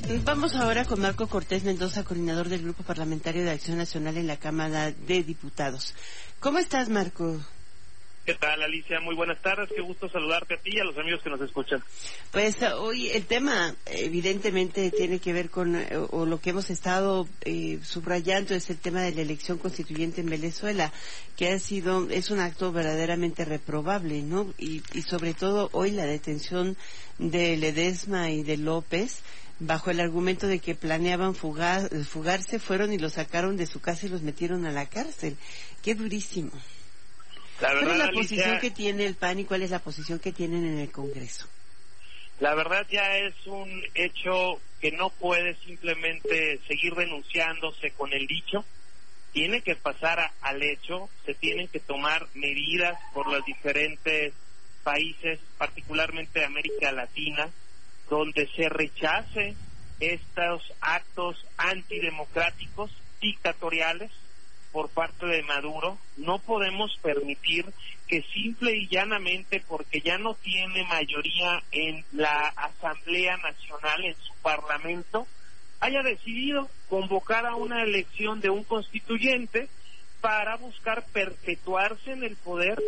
Vamos ahora con Marco Cortés Mendoza, coordinador del Grupo Parlamentario de Acción Nacional en la Cámara de Diputados. ¿Cómo estás, Marco? ¿Qué tal, Alicia? Muy buenas tardes, qué gusto saludarte a ti y a los amigos que nos escuchan. Pues hoy el tema evidentemente tiene que ver con, o lo que hemos estado subrayando es el tema de la elección constituyente en Venezuela, que es un acto verdaderamente reprobable, ¿no? Y sobre todo hoy la detención de Ledesma y de López, bajo el argumento de que planeaban fugarse, fueron y los sacaron de su casa y los metieron a la cárcel. ¡Qué durísimo! La verdad, ¿Cuál es la Alicia, posición que tiene el PAN y cuál es la posición que tienen en el Congreso? La verdad ya es un hecho que no puede simplemente seguir denunciándose con el dicho. Tiene que pasar al hecho, se tienen que tomar medidas por los diferentes países, particularmente de América Latina, donde se rechace estos actos antidemocráticos, dictatoriales, por parte de Maduro. No podemos permitir que simple y llanamente, porque ya no tiene mayoría en la Asamblea Nacional, en su Parlamento, haya decidido convocar a una elección de un constituyente para buscar perpetuarse en el poder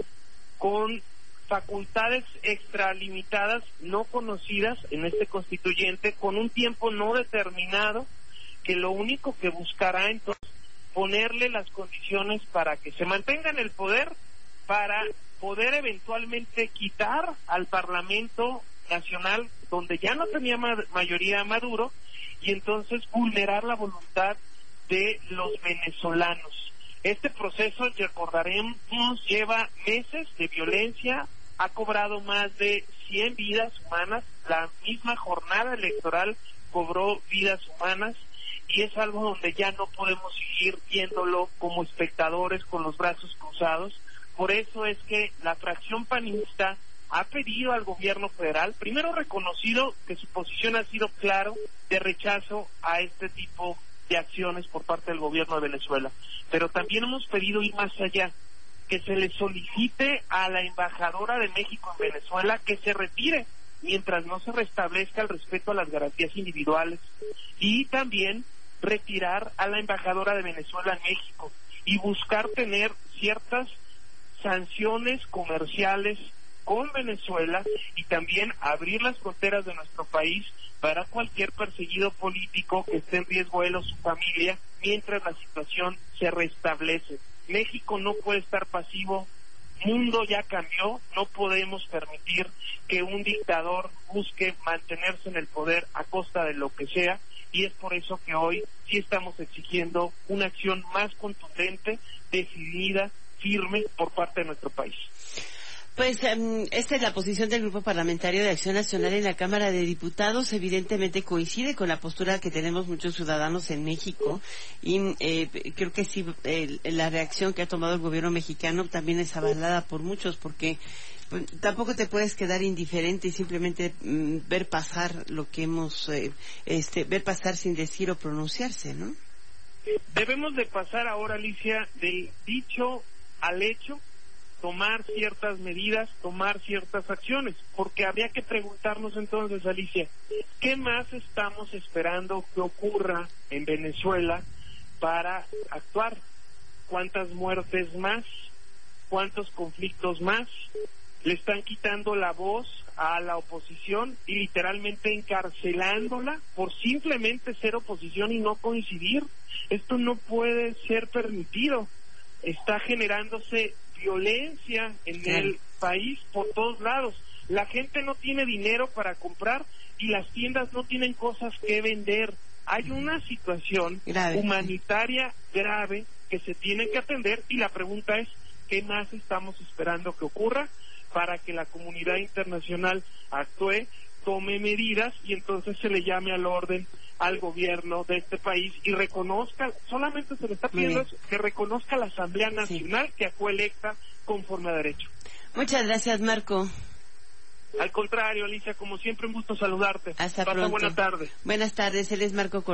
con facultades extralimitadas no conocidas en este constituyente, con un tiempo no determinado, que lo único que buscará entonces ponerle las condiciones para que se mantenga en el poder, para poder eventualmente quitar al Parlamento Nacional, donde ya no tenía mayoría Maduro, y entonces vulnerar la voluntad de los venezolanos. Este proceso, recordaremos, lleva meses de violencia, ha cobrado más de 100 vidas humanas, la misma jornada electoral cobró vidas humanas, y es algo donde ya no podemos seguir viéndolo como espectadores con los brazos cruzados. Por eso es que la fracción panista ha pedido al gobierno federal, primero reconocido que su posición ha sido claro de rechazo a este tipo de acciones por parte del gobierno de Venezuela, pero también hemos pedido ir más allá, que se le solicite a la embajadora de México en Venezuela que se retire mientras no se restablezca el respeto a las garantías individuales, y también retirar a la embajadora de Venezuela en México y buscar tener ciertas sanciones comerciales con Venezuela, y también abrir las fronteras de nuestro país para cualquier perseguido político que esté en riesgo él o su familia mientras la situación se restablece. México no puede estar pasivo, mundo ya cambió, no podemos permitir que un dictador busque mantenerse en el poder a costa de lo que sea, y es por eso que hoy sí estamos exigiendo una acción más contundente, decidida, firme por parte de nuestro país. Pues esta es la posición del Grupo Parlamentario de Acción Nacional en la Cámara de Diputados. Evidentemente coincide con la postura que tenemos muchos ciudadanos en México, y creo que sí, la reacción que ha tomado el gobierno mexicano también es avalada por muchos, porque tampoco te puedes quedar indiferente y simplemente ver pasar lo que hemos ver pasar sin decir o pronunciarse, ¿no? Debemos de pasar ahora, Alicia, del dicho al hecho, tomar ciertas medidas, tomar ciertas acciones, porque habría que preguntarnos entonces, Alicia, ¿qué más estamos esperando que ocurra en Venezuela para actuar? ¿Cuántas muertes más? ¿Cuántos conflictos más? Le están quitando la voz a la oposición y literalmente encarcelándola por simplemente ser oposición y no coincidir. Esto no puede ser permitido. Está generándose violencia en el país por todos lados. La gente no tiene dinero para comprar y las tiendas no tienen cosas que vender. Hay una situación humanitaria grave que se tiene que atender, y la pregunta es, ¿qué más estamos esperando que ocurra para que la comunidad internacional actúe, tome medidas y entonces se le llame al orden al gobierno de este país y reconozca? Solamente se le está pidiendo que reconozca la Asamblea Nacional que fue electa conforme a derecho. Muchas gracias, Marco. Al contrario, Alicia, como siempre, un gusto saludarte. Hasta pronto. Buenas tardes. Buenas tardes, él es Marco Cortés.